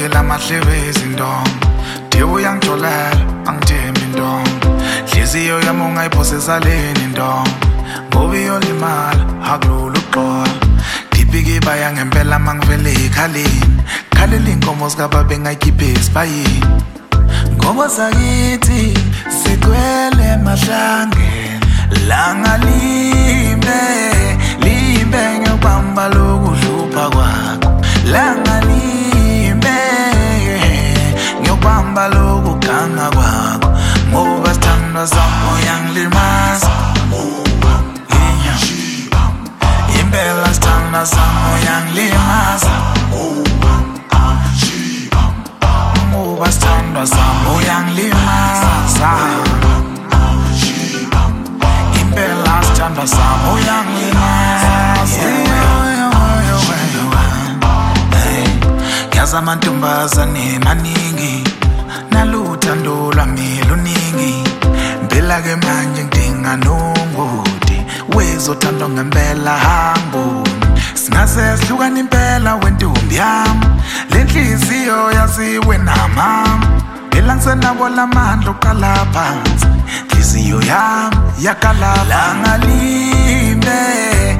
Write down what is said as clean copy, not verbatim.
Ngiwaningi lamahlebe izindongo Diye uyangitholela angithembi indongo Hliziyo yami ungayiphose esaleni indongo Ngoba iyolimala akulula ukuxola Diphikiba yangempela mangivele ikhaleni Khalela inkomo zikababa engayikhiphe esibayeni Ngoba sakithi sigcwele emahlangeni Langa limbe ngiyobamba lokudlupha kwakho Langa limbe ngiyobamba lokuganga kwakho Ngoba sithandwa sami uyangilimaza Impela sithandwa sami uyangilimaza Ngoba sithandwa sami uyangilimaza Impela sithandwa sami uyangilimaza Ngiyazi amantombazane maningi Naluthando lwami luningi Impela ke manje ngidinga nongoti Wezothandwa ngempela hamboni Singase sihlukane impela wentombi yami Lenhliziyo yaziwe namama Phela ngisenabo lamandla oqala phansi Inhliziyo yami yakalapha Langa limbe